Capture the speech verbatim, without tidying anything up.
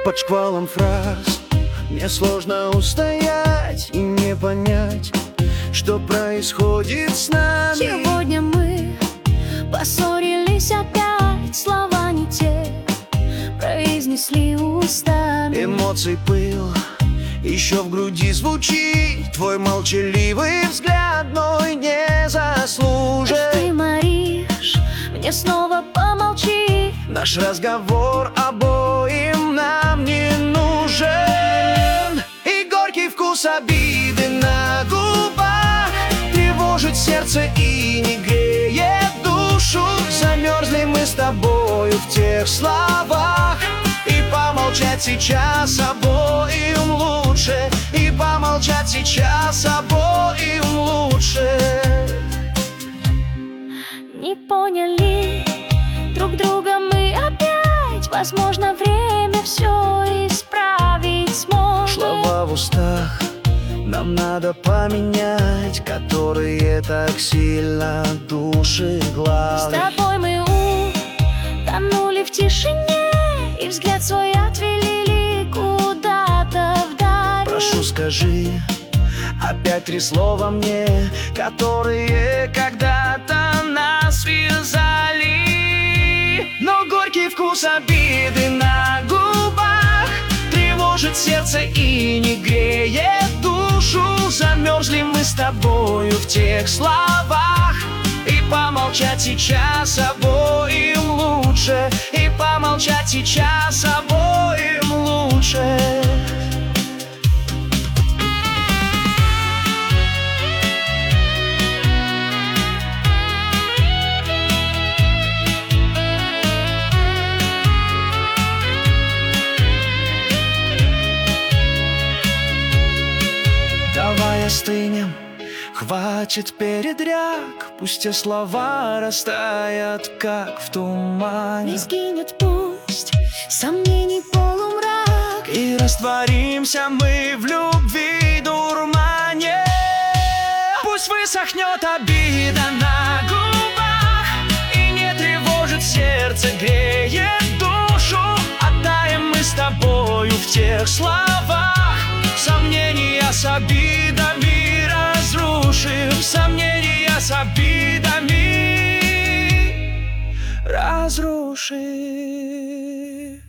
Под шквалом фраз мне сложно устоять и не понять, что происходит с нами. Сегодня мы поссорились опять, слова не те произнесли устами. Эмоций пыл еще в груди звучит, твой молчаливый взгляд мой не заслужен. Ты моришь, мне снова помолчи. Наш разговор обоим нам не нужен. И горький вкус обиды на губах тревожит сердце и не греет душу. Замерзли мы с тобою в тех словах, и помолчать сейчас обоим лучше. И помолчать сейчас обоим лучше. Не поняли друг друга мы опять. Возможно, время все исправить сможет. Слова в устах нам надо поменять, которые так сильно души С гладят. тобой мы утонули в тишине, и взгляд свой отвели куда-то вдаль. Прошу, скажи опять три слова мне, которые когда-то нас связали. Но горький вкус обиды на губах тревожит сердце и не греет душу. Замерзли мы с тобою в тех словах, и помолчать сейчас обоим лучше. И помолчать сейчас обоим лучше. Давай остынем, хватит передряг, пусть те слова растают, как в тумане. Не сгинет пусть сомнений полумрак, И растворимся мы в любви дурмане. Пусть высохнет обида на губах и не тревожит сердце, греет душу. Оттаем мы с тобою в тех словах, сомнения с обидами разрушим. Сомнения с обидами разрушим.